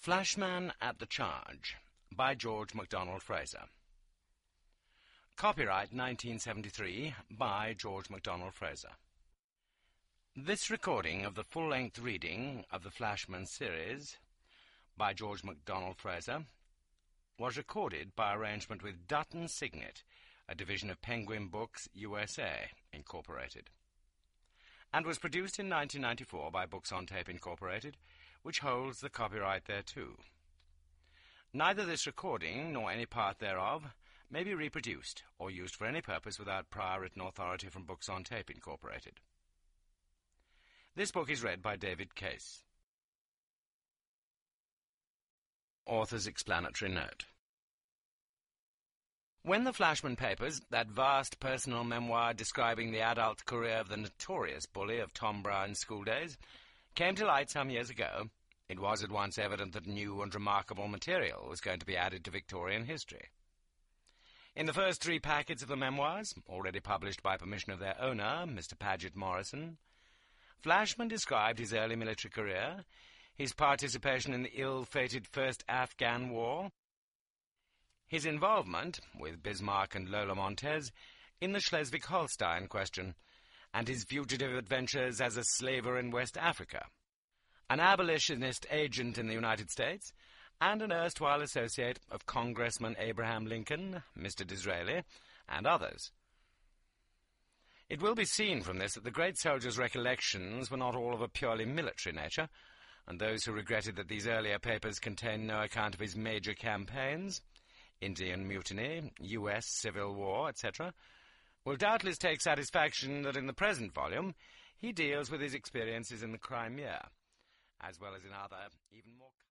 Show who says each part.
Speaker 1: Flashman at the Charge by George MacDonald Fraser. Copyright 1973 by George MacDonald Fraser. This recording of the full-length reading of the Flashman series by George MacDonald Fraser was recorded by arrangement with Dutton Signet, a division of Penguin Books, USA, Incorporated, and was produced in 1994 by Books on Tape, Incorporated, which holds the copyright thereto. Neither this recording nor any part thereof may be reproduced or used for any purpose without prior written authority from Books on Tape, Incorporated. This book is read by David Case. Author's Explanatory Note. When the Flashman Papers, that vast personal memoir describing the adult career of the notorious bully of Tom Brown's school days, came to light some years ago, it was at once evident that new and remarkable material was going to be added to Victorian history. In the first 3 packets of the memoirs, already published by permission of their owner, Mr. Paget Morrison, Flashman described his early military career, his participation in the ill-fated First Afghan War, his involvement, with Bismarck and Lola Montez, in the Schleswig-Holstein question, and his fugitive adventures as a slaver in West Africa, an abolitionist agent in the United States, and an erstwhile associate of Congressman Abraham Lincoln, Mr. Disraeli, and others. It will be seen from this that the great soldier's recollections were not all of a purely military nature, and those who regretted that these earlier papers contained no account of his major campaigns, Indian Mutiny, U.S. Civil War, etc., will doubtless take satisfaction that in the present volume he deals with his experiences in the Crimea, as well as in other, even more